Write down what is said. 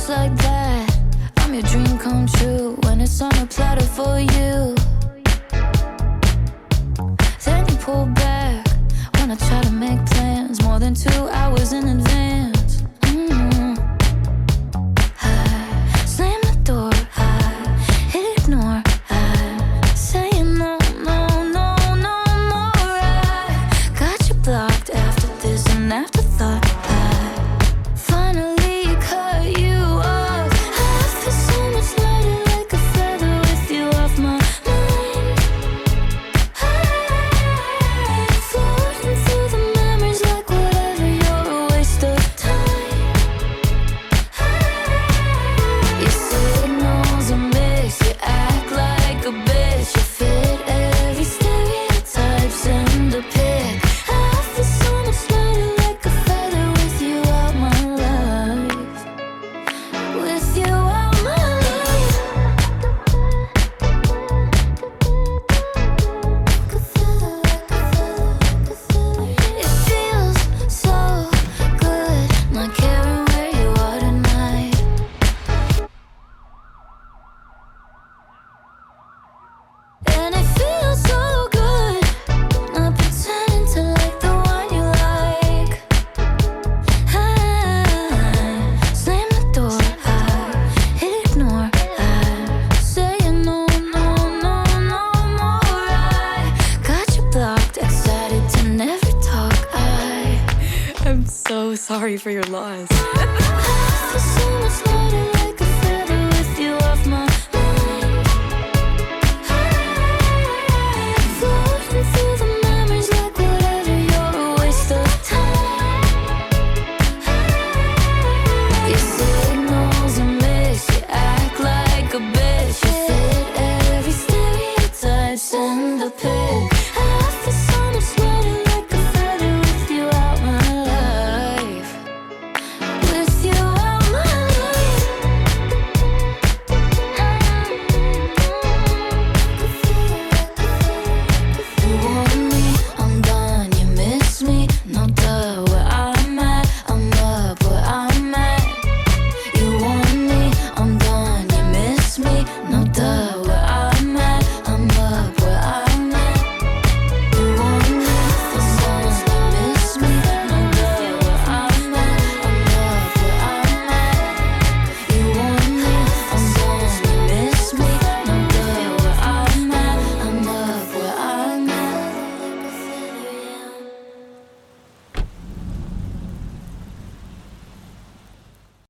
like that. I'm your dream come true when it's on a platter for you. Then you pull back when I try to make plans more than 2 hours in advance. I slam the door, I hit ignore, I say no, no, no, no more. I got you blocked after this and afterthought. I finally cut you off. I feel so much lighter like a feather with you off my mind. Floating through the memories like whatever, you're a waste of time. Your signals a mix, you act like a bitch. You fit every stereotype, send a pic. I feel so much lighter like a feather with you out my life. With you out my life. It feels so good not caring where you are tonight. And it feels so good not pretending to like the one you like. I slam the door, I hit ignore, I say no, no, no, no more. I got you blocked, excited to never talk. I'm so sorry for your loss. I feel so much